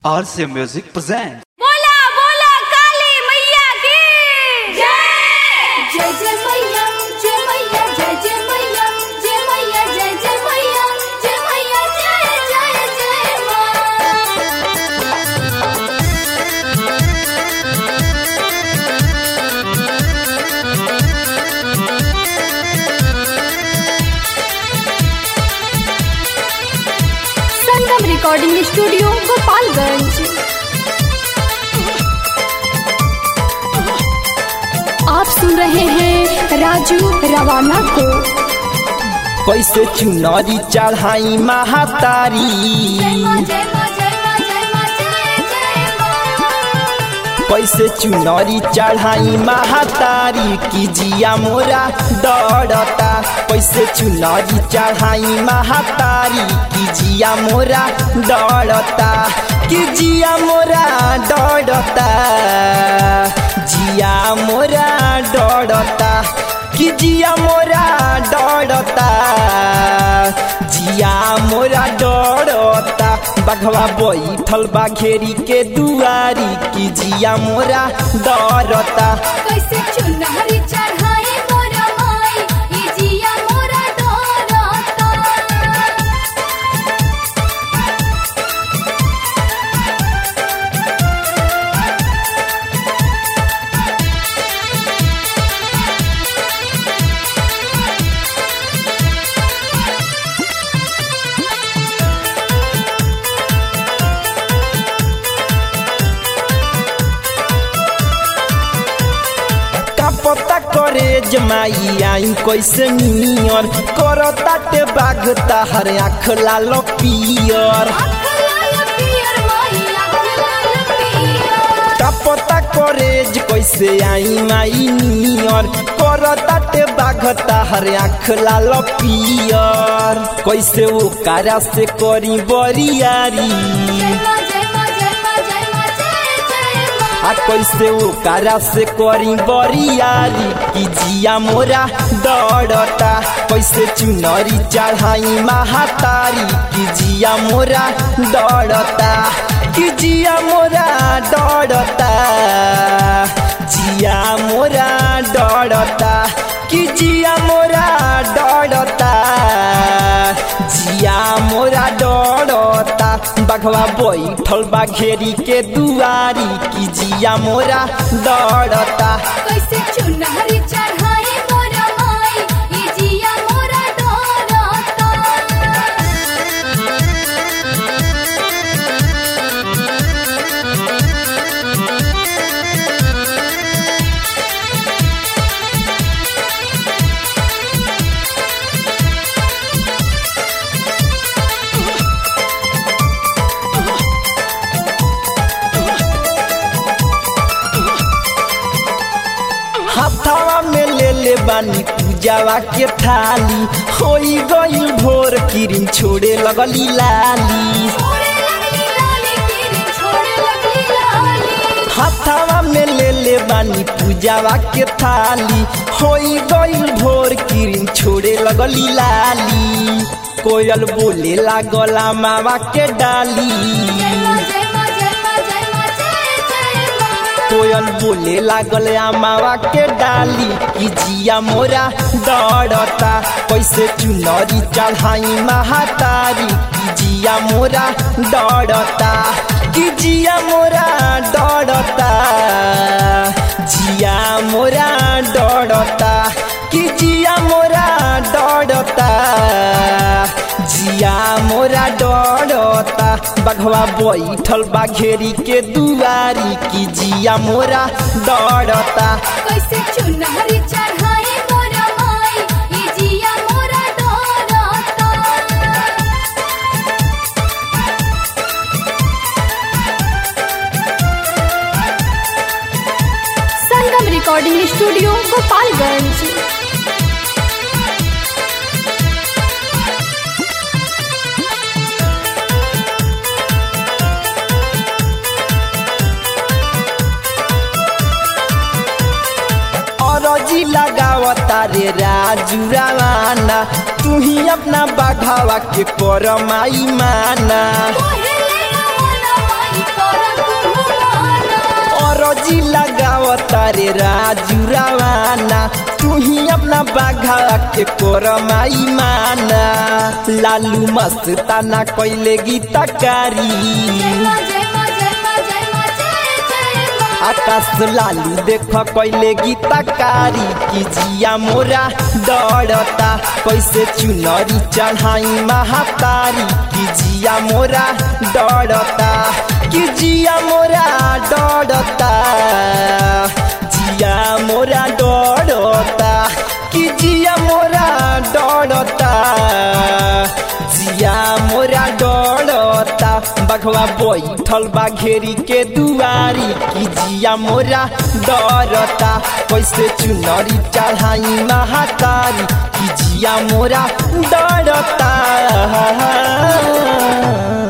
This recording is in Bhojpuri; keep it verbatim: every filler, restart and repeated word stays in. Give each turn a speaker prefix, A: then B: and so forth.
A: R C Music presents.
B: बोला बोला काली मैया की जय
C: जय जय मैया जय मैया जय जय मैया जय मैया जय जय मैया जय मैया जय जय जय
B: संगम रिकॉर्डिंग स्टूडियो गोपालगंज। आप सुन रहे हैं राजू रवाना को।
D: कैसे चुनरी चढ़ाई महातारी,
C: मां जय मां जय मां जय मां जय जय मां।
D: कैसे चुनरी चढ़ाई महातारी की जिया मोरा डरता। कैसे चुनरी चढ़ाई महातारी की जिया मोरा डरता। कि जिया मोरा डरता, जिया मोरा डरता। कि जिया मोरा डरता, जिया मोरा डरता। बघवा बैठल बा घेरी के दुआरी की जिया मोरा डरता।
C: कैसे चुनरी चढ़ाई मोरा माई ई जिया मोरा डरता।
D: पता करे जमाई आई कैसे नियर करता ते बाघ ताहर आँख लाल पियर।
C: आँख लाल पियर माई आँख लाल पियर।
D: पता करे कैसे आई माई नियर करता ते बाघ ताहर आँख लाल पियर। कैसे वो कारा से करी बरियारी,
C: जय मां जय मां जय मां जय मां जय जय मां।
D: आ कैसे वो कारा से करी बरियारी की जिया मोरा डरता। कैसे चुनरी चढ़ाई महातारी की जिया मोरा डरता। कि जिया मोरा डरता, जिया मोरा डरता। कि जिया मोरा डरता, जिया मोरा डरता। बघवा बैठल बा घेरी के दुआरी की जिया मोरा डरता।
C: कैसे चुनरी चढ़ाई मोरा माई ई जिया मोरा डरता।
D: हाथवा में ले ले बानी पूजावा के थाली। होई गई भोर किरिन छोड़े लगली लाली।
C: छोड़े लगली लाली तेरी छोड़े लगली लाली।
D: हाथवा में ले ले बानी पूजावा के थाली। होई गई भोर किरिन छोड़े लगली लाली। कोयल बोले लागला मावा के डाली।
C: जय मां जय मां जय मां जय मां जय जय मां।
D: कोयल बोले लागल मावा के डाली की जिया मोरा डरता। कैसे चुनरी चढ़ाई महातारी की जिया मोरा डरता। कि जिया मोरा डरता, जिया मोरा डरता। कि जिया मोरा डरता, जिया मोरा डरता। बघवा बैठल बा घेरी के दुआरी की जिया मोरा डरता।
C: कैसे चुनरी चढ़ाई मोरा माई ई जिया मोरा डरता।
B: Sangam recording studio Gopalganj.
D: अरजी लगावता रे राजू रवाना। तू ही अपना बाघावा के कर माई माना।
C: कोहेले रवाना माई
D: रे राजू रवाना तू ही अपना बाघा के कोरमाई माना लालू मस्ताना कोइले गीतकारी
C: जय माँ जय माँ जय माँ जय माँ जय जय माँ
D: आकाश लालू देख कोइले गीतकारी की जिया मोरा डरता कैसे चुनरी चढ़ाई महातारी की जिया मोरा डरता कि जिया मोरा डरता जिया मोरा डरता कि जिया मोरा डरता जिया मोरा डरता बघवा बैठल बा घेरी के दुआरी कि जिया मोरा डरता कैसे चुनरी चढ़ाई महातारी कि जिया मोरा डरता